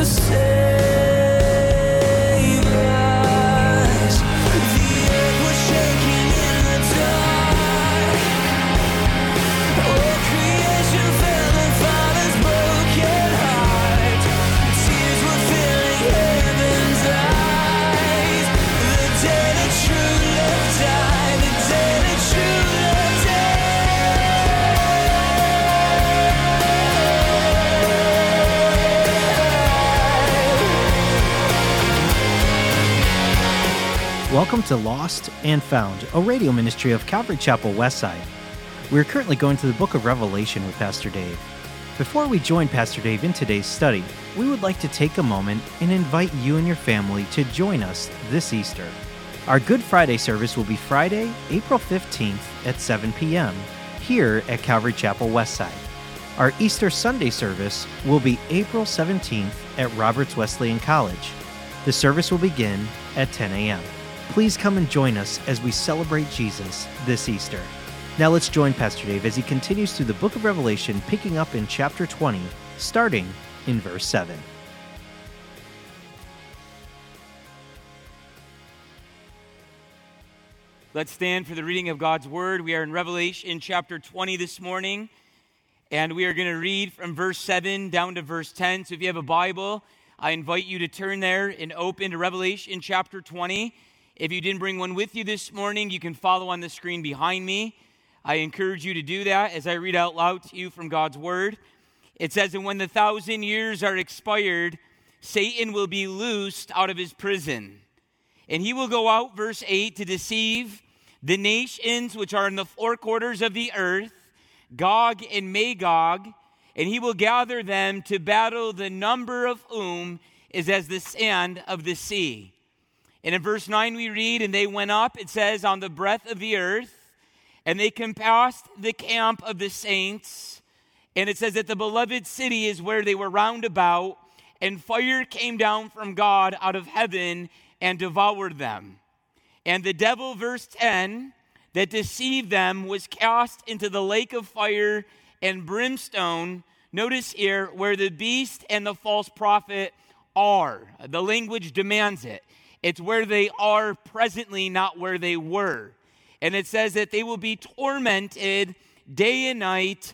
Welcome to Lost and Found, a radio ministry of Calvary Chapel Westside. We're currently going to the book of Revelation with Pastor Dave. Before we join Pastor Dave in today's study, we would like to take a moment and invite you and your family to join us this Easter. Our Good Friday service will be Friday, April 15th at 7 p.m. here at Calvary Chapel Westside. Our Easter Sunday service will be April 17th at Roberts Wesleyan College. The service will begin at 10 a.m. Please come and join us as we celebrate Jesus this Easter. Now let's join Pastor Dave as he continues through the book of Revelation, picking up in chapter 20, starting in verse 7. Let's stand for the reading of God's Word. We are in Revelation chapter 20 this morning, and we are going to read from verse 7 down to verse 10. So if you have a Bible, I invite you to turn there and open to Revelation chapter 20. If you didn't bring one with you this morning, you can follow on the screen behind me. I encourage you to do that as I read out loud to you from God's Word. It says, "And when the 1,000 years are expired, Satan will be loosed out of his prison. And he will go out," verse 8, "to deceive the nations which are in the four quarters of the earth, Gog and Magog, and he will gather them to battle, the number of whom is as the sand of the sea." And in verse 9 we read, "And they went up," it says, "on the breadth of the earth, and they compassed the camp of the saints." And it says that the beloved city is where they were round about, and fire came down from God out of heaven and devoured them. And the devil, verse 10, that deceived them was cast into the lake of fire and brimstone. Notice here, where the beast and the false prophet are. The language demands it. It's where they are presently, not where they were. And it says that they will be tormented day and night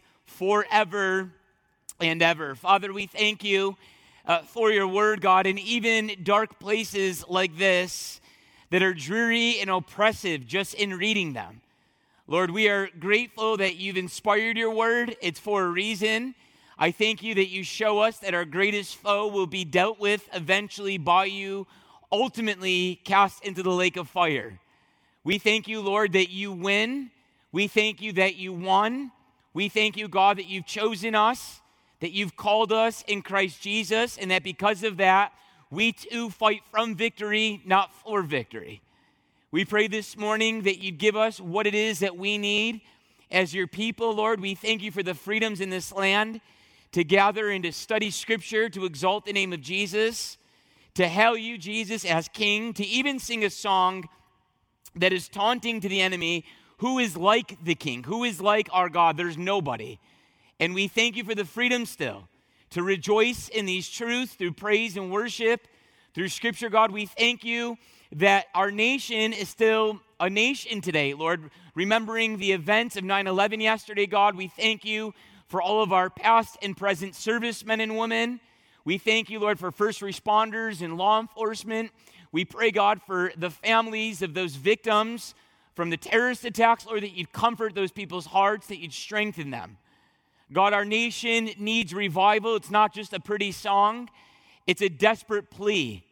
forever and ever. Father, we thank you for your word, God, and even dark places like this that are dreary and oppressive just in reading them. Lord, we are grateful that you've inspired your word. It's for a reason. I thank you that you show us that our greatest foe will be dealt with eventually by you, ultimately cast into the lake of fire. We thank you, Lord, that you win. We thank you that you won. We thank you, God, that you've chosen us, that you've called us in Christ Jesus, and that because of that, we too fight from victory, not for victory. We pray this morning that you'd give us what it is that we need as your people, Lord. We thank you for the freedoms in this land to gather and to study Scripture, to exalt the name of Jesus, to hail you, Jesus, as King, to even sing a song that is taunting to the enemy. Who is like the King? Who is like our God? There's nobody. And we thank you for the freedom still to rejoice in these truths through praise and worship, through Scripture, God. We thank you that our nation is still a nation today, Lord. Remembering the events of 9/11 yesterday, God, we thank you for all of our past and present servicemen and women. We thank you, Lord, for first responders and law enforcement. We pray, God, for the families of those victims from the terrorist attacks, Lord, that you'd comfort those people's hearts, that you'd strengthen them. God, our nation needs revival. It's not just a pretty song. It's a desperate plea.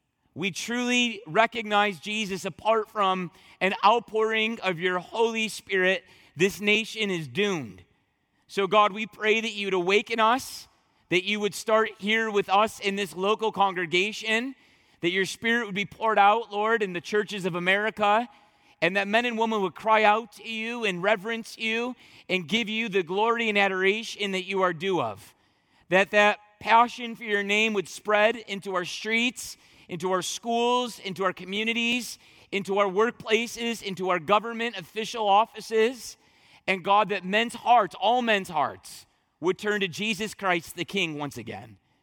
We truly recognize, Jesus, apart from an outpouring of your Holy Spirit, this nation is doomed. So, God, we pray that you'd awaken us, that you would start here with us in this local congregation, that your Spirit would be poured out, Lord, in the churches of America, and that men and women would cry out to you and reverence you and give you the glory and adoration that you are due of. That passion for your name would spread into our streets, into our schools, into our communities, into our workplaces, into our government official offices, and God, that men's hearts, all men's hearts, would turn to Jesus Christ the King once again.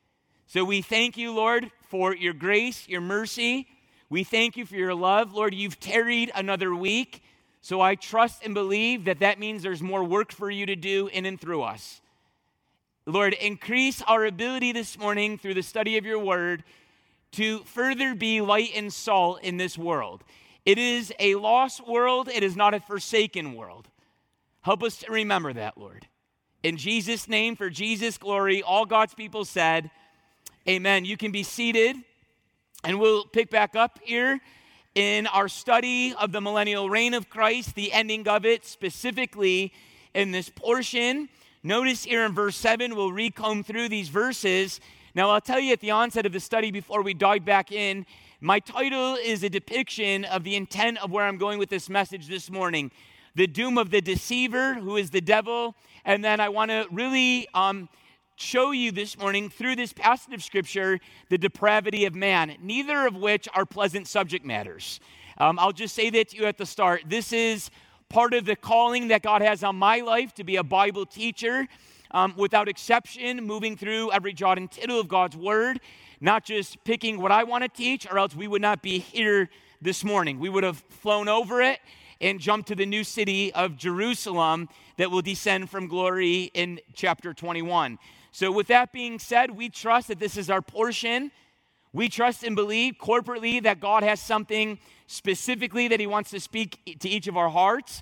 So we thank you, Lord, for your grace, your mercy. We thank you for your love. Lord, you've tarried another week. So I trust and believe that that means there's more work for you to do in and through us. Lord, increase our ability this morning through the study of your word to further be light and salt in this world. It is a lost world. It is not a forsaken world. Help us to remember that, Lord. In Jesus' name, for Jesus' glory, all God's people said, amen. You can be seated, and we'll pick back up here in our study of the millennial reign of Christ, the ending of it, specifically in this portion. Notice here in verse 7, we'll recomb through these verses. Now, I'll tell you at the onset of the study before we dive back in, my title is a depiction of the intent of where I'm going with this message this morning. The doom of the deceiver, who is the devil. And then I want to really show you this morning through this passage of Scripture the depravity of man, neither of which are pleasant subject matters. I'll just say that to you at the start. This is part of the calling that God has on my life to be a Bible teacher, without exception, moving through every jot and tittle of God's Word, not just picking what I want to teach, or else we would not be here this morning. We would have flown over it and jumped to the new city of Jerusalem that will descend from glory in chapter 21. So with that being said, we trust that this is our portion. We trust and believe corporately that God has something specifically that he wants to speak to each of our hearts.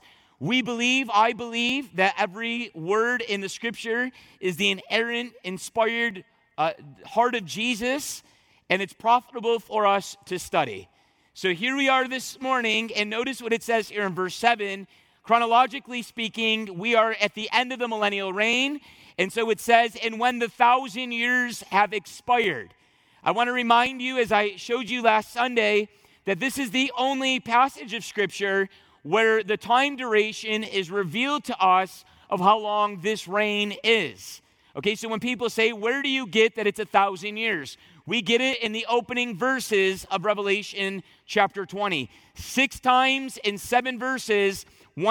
I believe that every word in the Scripture is the inerrant, inspired heart of Jesus, and it's profitable for us to study. So here we are this morning, and notice what it says here in verse 7. Chronologically speaking, we are at the end of the millennial reign. And so it says, and when the 1,000 years have expired. I want to remind you, as I showed you last Sunday, that this is the only passage of Scripture where the time duration is revealed to us of how long this reign is. Okay, so when people say, where do you get that it's 1,000 years? We get it in the opening verses of Revelation chapter 20. 6 times in 7 verses,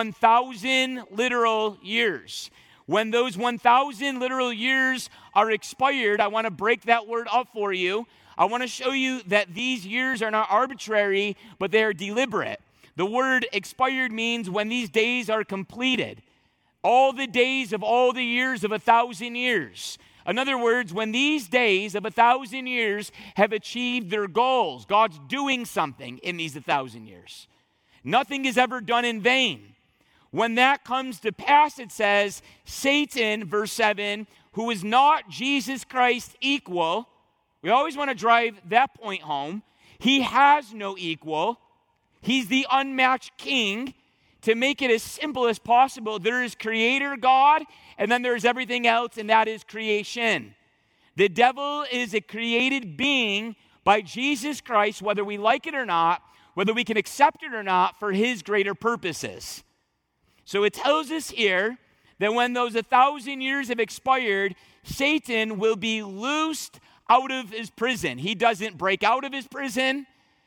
1,000 literal years. When those 1,000 literal years are expired, I want to break that word up for you. I want to show you that these years are not arbitrary, but they are deliberate. The word expired means when these days are completed. All the days of all the years of 1,000 years. In other words, when these days of 1,000 years have achieved their goals, God's doing something in these 1,000 years. Nothing is ever done in vain. When that comes to pass, it says, Satan, verse 7, who is not Jesus Christ's equal. We always want to drive that point home. He has no equal. He's the unmatched king. To make it as simple as possible, there is Creator God, and then there's everything else, and that is creation. The devil is a created being by Jesus Christ, whether we like it or not, whether we can accept it or not, for his greater purposes. So it tells us here that when those 1,000 years have expired, Satan will be loosed out of his prison. He doesn't break out of his prison.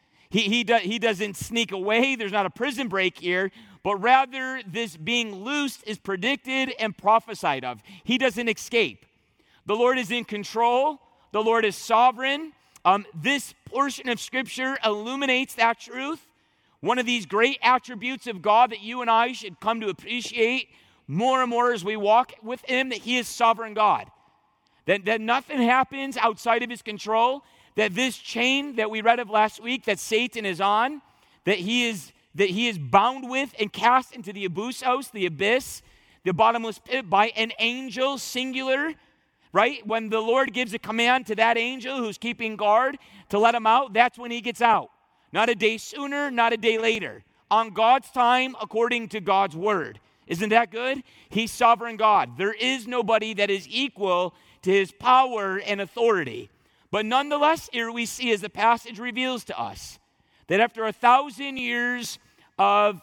He doesn't sneak away. There's not a prison break here, but rather this being loosed is predicted and prophesied of. He doesn't escape. The Lord is in control. The Lord is sovereign. This portion of Scripture illuminates that truth. One of these great attributes of God that you and I should come to appreciate more and more as we walk with him, that he is sovereign God. That nothing happens outside of his control. That this chain that we read of last week that Satan is on, that he is bound with and cast into the abusos, the abyss, the bottomless pit by an angel, singular, right? When the Lord gives a command to that angel who's keeping guard to let him out, that's when he gets out. Not a day sooner, not a day later. On God's time, according to God's word. Isn't that good? He's sovereign God. There is nobody that is equal to his power and authority. But nonetheless, here we see, as the passage reveals to us, that after 1,000 years of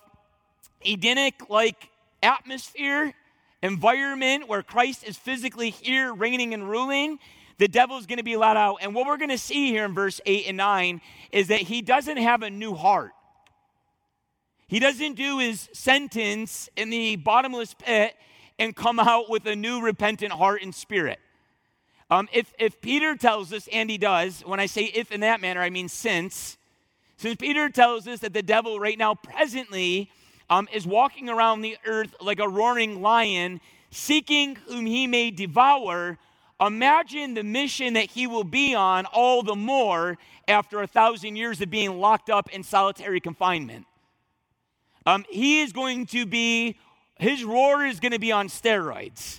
Edenic-like atmosphere, environment where Christ is physically here, reigning and ruling, the devil's going to be let out. And what we're going to see here in verse 8 and 9 is that he doesn't have a new heart. He doesn't do his sentence in the bottomless pit and come out with a new repentant heart and spirit. If Peter tells us, and he does, when I say if in that manner, I mean since Peter tells us that the devil right now presently is walking around the earth like a roaring lion, seeking whom he may devour, imagine the mission that he will be on all the more after 1,000 years of being locked up in solitary confinement. His roar is going to be on steroids.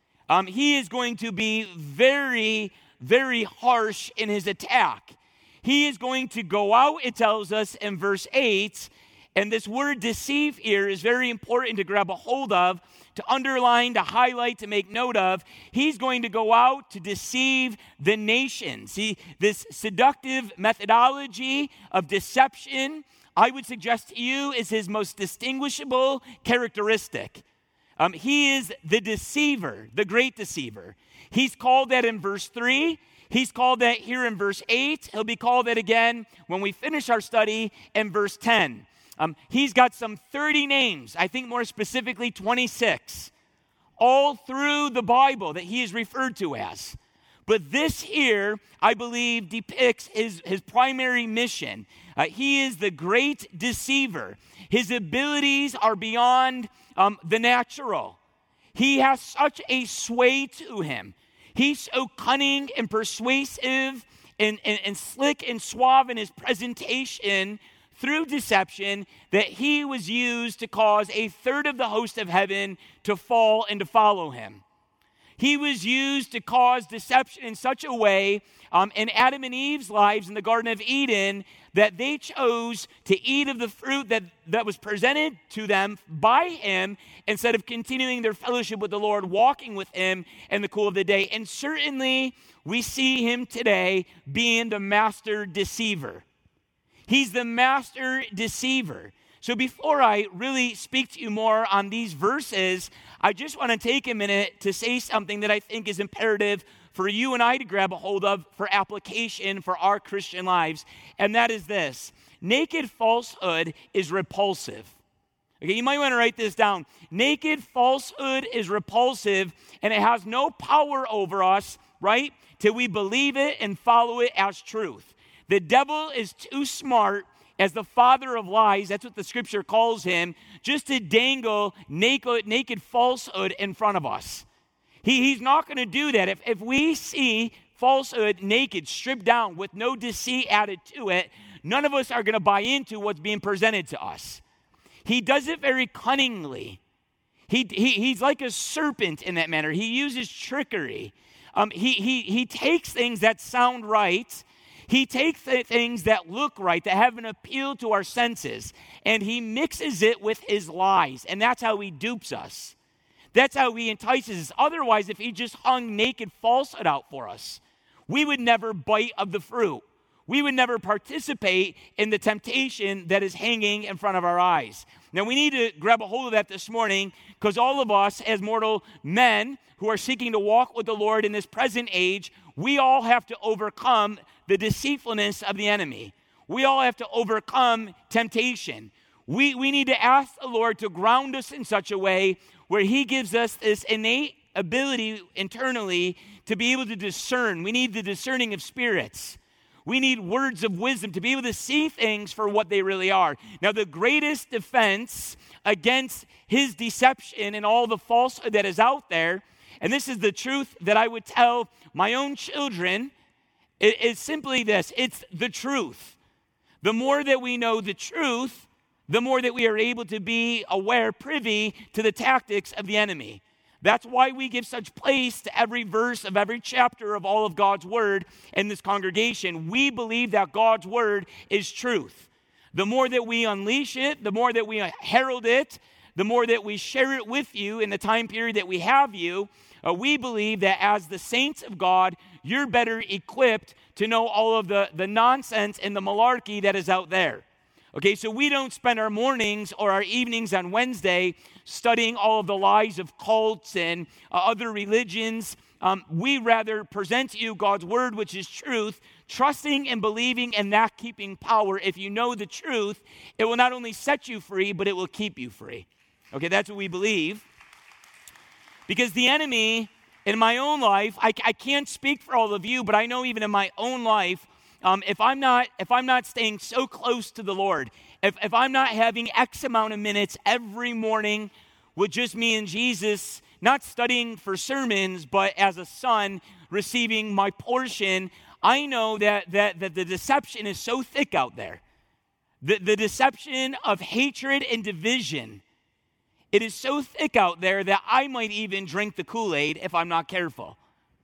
He is going to be very, very harsh in his attack. He is going to go out, it tells us in verse 8, and this word deceive here is very important to grab a hold of, to underline, to highlight, to make note of. He's going to go out to deceive the nations. This seductive methodology of deception, I would suggest to you, is his most distinguishable characteristic. He is the deceiver, the great deceiver. He's called that in verse 3. He's called that here in verse 8. He'll be called that again when we finish our study in verse 10. He's got some 30 names, I think more specifically 26, all through the Bible that he is referred to as. But this here, I believe, depicts his primary mission. He is the great deceiver. His abilities are beyond the natural. He has such a sway to him. He's so cunning and persuasive and slick and suave in his presentation through deception that he was used to cause a third of the host of heaven to fall and to follow him. He was used to cause deception in such a way in Adam and Eve's lives in the Garden of Eden that they chose to eat of the fruit that was presented to them by him instead of continuing their fellowship with the Lord, walking with him in the cool of the day. And certainly we see him today being the master deceiver. He's the master deceiver. So before I really speak to you more on these verses, I just want to take a minute to say something that I think is imperative for you and I to grab a hold of for application for our Christian lives, and that is this. Naked falsehood is repulsive. Okay, you might want to write this down. Naked falsehood is repulsive, and it has no power over us, right, till we believe it and follow it as truth. The devil is too smart as the father of lies, that's what the scripture calls him, just to dangle naked falsehood in front of us. He's not going to do that. If we see falsehood naked, stripped down, with no deceit added to it, none of us are going to buy into what's being presented to us. He does it very cunningly. He's like a serpent in that manner. He uses trickery. He takes things that sound right. He takes things that look right, that have an appeal to our senses, and he mixes it with his lies, and that's how he dupes us. That's how he entices us. Otherwise, if he just hung naked falsehood out for us, we would never bite of the fruit. We would never participate in the temptation that is hanging in front of our eyes. Now, we need to grab a hold of that this morning because all of us as mortal men who are seeking to walk with the Lord in this present age, we all have to overcome the deceitfulness of the enemy. We all have to overcome temptation. We need to ask the Lord to ground us in such a way where he gives us this innate ability internally to be able to discern. We need the discerning of spirits. We need words of wisdom to be able to see things for what they really are. Now, the greatest defense against his deception and all the falsehood that is out there, and this is the truth that I would tell my own children, is simply this. It's the truth. The more that we know the truth, the more that we are able to be aware, privy to the tactics of the enemy. That's why we give such place to every verse of every chapter of all of God's word in this congregation. We believe that God's word is truth. The more that we unleash it, the more that we herald it, the more that we share it with you in the time period that we have you, we believe that as the saints of God, you're better equipped to know all of the nonsense and the malarkey that is out there. Okay, so we don't spend our mornings or our evenings on Wednesday studying all of the lies of cults and other religions. We rather present to you God's word, which is truth, trusting and believing and not keeping power. If you know the truth, it will not only set you free, but it will keep you free. Okay, that's what we believe. Because the enemy In my own life, I can't speak for all of you, but I know even in my own life, if I'm not staying so close to the Lord, if I'm not having X amount of minutes every morning with just me and Jesus, not studying for sermons, but as a son receiving my portion, I know that the deception is so thick out there. The deception of hatred and division, it is so thick out there that I might even drink the Kool-Aid if I'm not careful.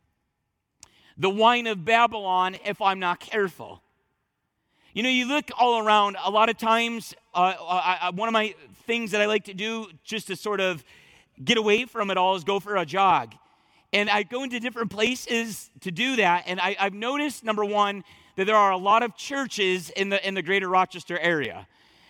The wine of Babylon if I'm not careful. You know, you look all around, a lot of times, one of my things that I like to do just to sort of get away from it all is go for a jog. And I go into different places to do that, and I've noticed, number one, that there are a lot of churches in the greater Rochester area.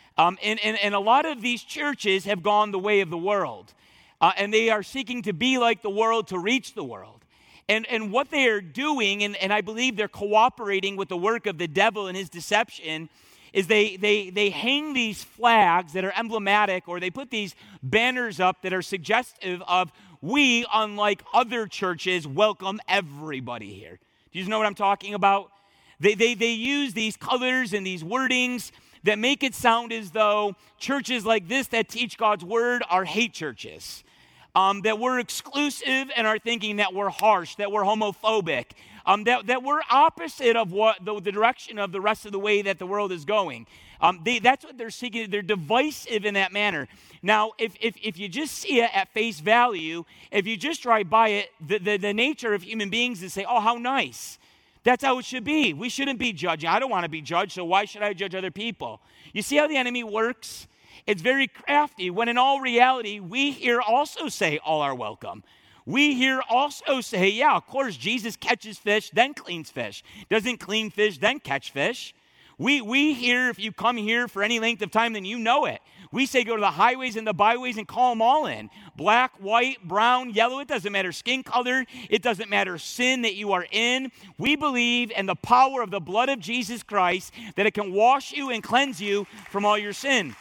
And a lot of these churches have gone the way of the world. And they are seeking to be like the world to reach the world. And what they are doing, and I believe they're cooperating with the work of the devil and his deception, is they hang these flags that are emblematic, or they put these banners up that are suggestive of, we, unlike other churches, welcome everybody here. Do you know what I'm talking about? They use these colors and these wordings that make it sound as though churches like this that teach God's word are hate churches. That we're exclusive and are thinking that we're harsh, that we're homophobic, that we're opposite of what the direction of the rest of the way that the world is going. That's what they're seeking. They're divisive in that manner. Now, if you just see it at face value, if you just drive by it, the nature of human beings is say, oh, how nice. That's how it should be. We shouldn't be judging. I don't want to be judged, so why should I judge other people? You see how the enemy works? It's very crafty, when in all reality, we here also say all are welcome. We here also say, yeah, of course, Jesus catches fish, then cleans fish. Doesn't clean fish, then catch fish. We here, if you come here for any length of time, then you know it. We say go to the highways and the byways and call them all in. Black, white, brown, yellow, it doesn't matter skin color. It doesn't matter sin that you are in. We believe in the power of the blood of Jesus Christ, that it can wash you and cleanse you from all your sin.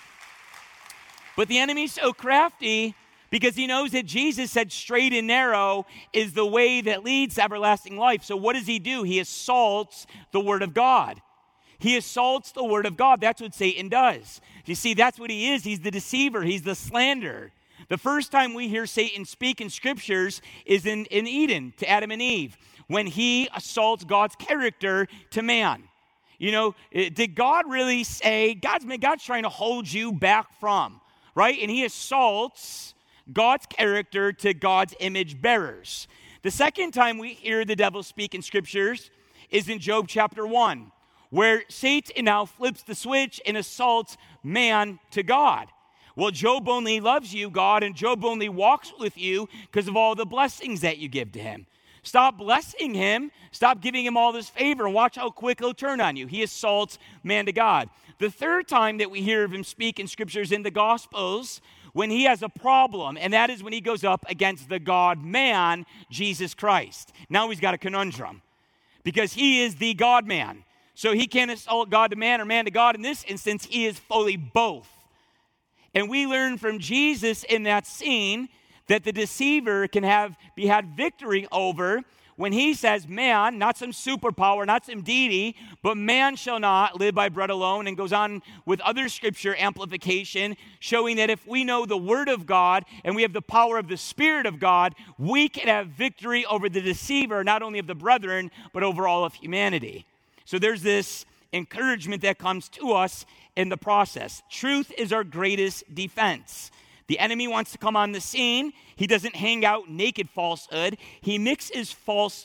But the enemy's so crafty because he knows that Jesus said straight and narrow is the way that leads to everlasting life. So what does he do? He assaults the word of God. He assaults the word of God. That's what Satan does. You see, that's what he is. He's the deceiver. He's the slanderer. The first time we hear Satan speak in scriptures is in Eden to Adam and Eve, when he assaults God's character to man. You know, did God really say, God's trying to hold you back from, right? And he assaults God's character to God's image bearers. The second time we hear the devil speak in scriptures is in Job chapter 1. Where Satan now flips the switch and assaults man to God. Well, Job only loves you, God, and Job only walks with you because of all the blessings that you give to him. Stop blessing him. Stop giving him all this favor, and watch how quick he'll turn on you. He assaults man to God. The third time that we hear of him speak in scriptures in the Gospels, when he has a problem, and that is when he goes up against the God-man, Jesus Christ. Now he's got a conundrum because he is the God-man. So he can't assault God to man or man to God. In this instance, he is fully both. And we learn from Jesus in that scene that the deceiver can be had victory over when he says, man, not some superpower, not some deity, but man shall not live by bread alone, and goes on with other scripture amplification, showing that if we know the word of God and we have the power of the Spirit of God, we can have victory over the deceiver, not only of the brethren, but over all of humanity. So there's this encouragement that comes to us in the process. Truth is our greatest defense. The enemy wants to come on the scene. He doesn't hang out naked falsehood. He mixes false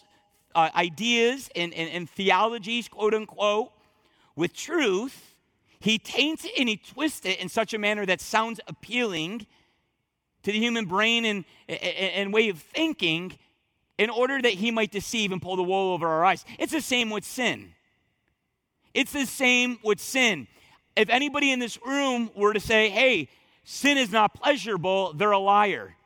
ideas and theologies, quote unquote, with truth. He taints it and he twists it in such a manner that sounds appealing to the human brain and way of thinking, in order that he might deceive and pull the wool over our eyes. It's the same with sin. It's the same with sin. If anybody in this room were to say, hey, sin is not pleasurable, they're a liar.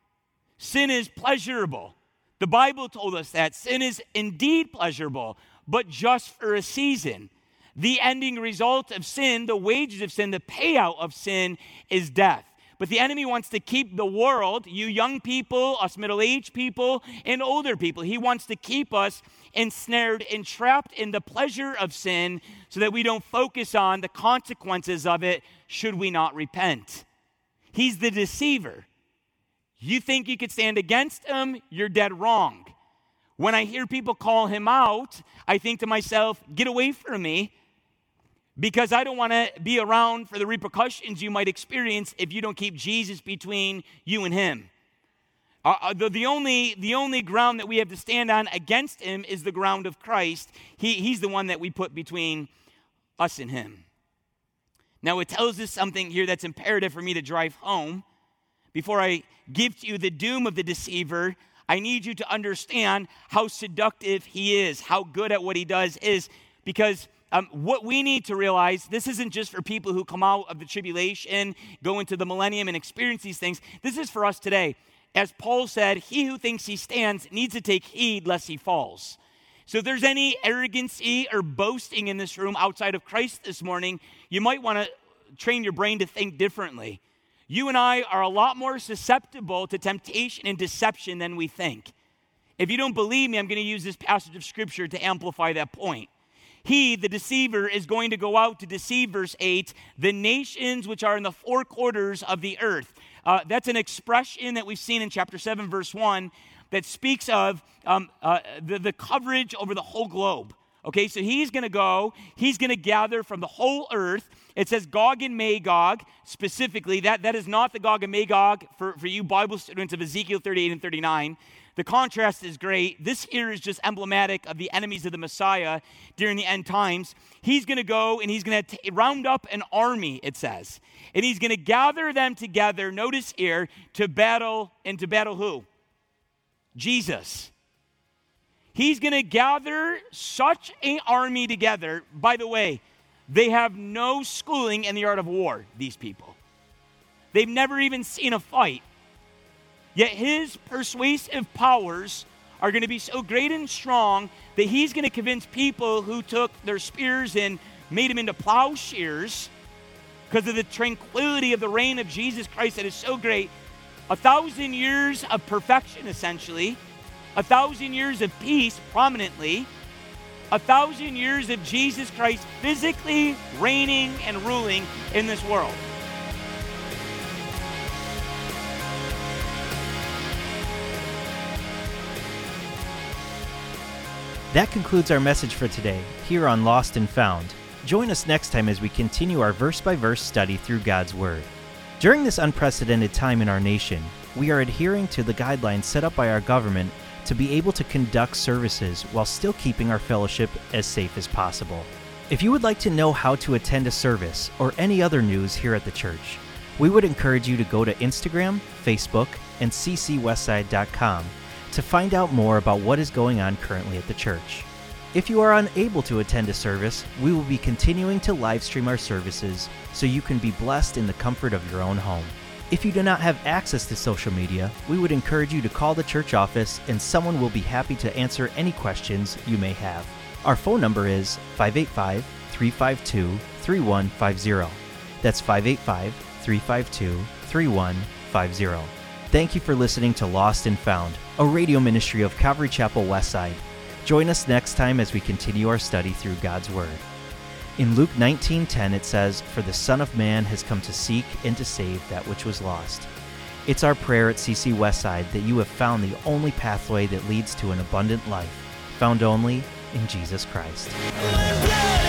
Sin is pleasurable. The Bible told us that. Sin is indeed pleasurable, but just for a season. The ending result of sin, the wages of sin, the payout of sin is death. But the enemy wants to keep the world, you young people, us middle-aged people, and older people. He wants to keep us ensnared and trapped in the pleasure of sin so that we don't focus on the consequences of it should we not repent. He's the deceiver. You think you could stand against him, you're dead wrong. When I hear people call him out, I think to myself, get away from me, because I don't want to be around for the repercussions you might experience if you don't keep Jesus between you and him. The only ground that we have to stand on against him is the ground of Christ. He's the one that we put between us and him. Now, it tells us something here that's imperative for me to drive home. Before I give to you the doom of the deceiver, I need you to understand how seductive he is, how good at what he does is, because what we need to realize, this isn't just for people who come out of the tribulation, go into the millennium and experience these things. This is for us today. As Paul said, he who thinks he stands needs to take heed lest he falls. So if there's any arrogancy or boasting in this room outside of Christ this morning, you might want to train your brain to think differently. You and I are a lot more susceptible to temptation and deception than we think. If you don't believe me, I'm going to use this passage of Scripture to amplify that point. He, the deceiver, is going to go out to deceive, verse 8, the nations which are in the four quarters of the earth. That's an expression that we've seen in chapter 7, verse 1, that speaks of the coverage over the whole globe. Okay, so he's going to go, he's going to gather from the whole earth. It says Gog and Magog, specifically. That is not the Gog and Magog for you Bible students of Ezekiel 38 and 39. The contrast is great. This here is just emblematic of the enemies of the Messiah during the end times. He's going to go and he's going to round up an army, it says. And he's going to gather them together, notice here, to battle, and to battle who? Jesus. He's going to gather such an army together. By the way, they have no schooling in the art of war, these people. They've never even seen a fight. Yet his persuasive powers are going to be so great and strong that he's going to convince people who took their spears and made them into plowshares because of the tranquility of the reign of Jesus Christ that is so great. 1,000 years of perfection, essentially. 1,000 years of peace, prominently. 1,000 years of Jesus Christ physically reigning and ruling in this world. That concludes our message for today, here on Lost and Found. Join us next time as we continue our verse-by-verse study through God's Word. During this unprecedented time in our nation, we are adhering to the guidelines set up by our government to be able to conduct services while still keeping our fellowship as safe as possible. If you would like to know how to attend a service or any other news here at the church, we would encourage you to go to Instagram, Facebook, and ccwestside.com to find out more about what is going on currently at the church. If you are unable to attend a service, we will be continuing to live stream our services so you can be blessed in the comfort of your own home. If you do not have access to social media, we would encourage you to call the church office and someone will be happy to answer any questions you may have. Our phone number is 585-352-3150. That's 585-352-3150. Thank you for listening to Lost and Found, a radio ministry of Calvary Chapel Westside. Join us next time as we continue our study through God's Word. In Luke 19:10 it says, "For the Son of Man has come to seek and to save that which was lost." It's our prayer at CC Westside that you have found the only pathway that leads to an abundant life, found only in Jesus Christ.